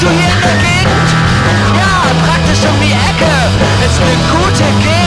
Wohnst du hier in der Gegend? Ja, praktisch um die Ecke. Ist eine gute Gegend.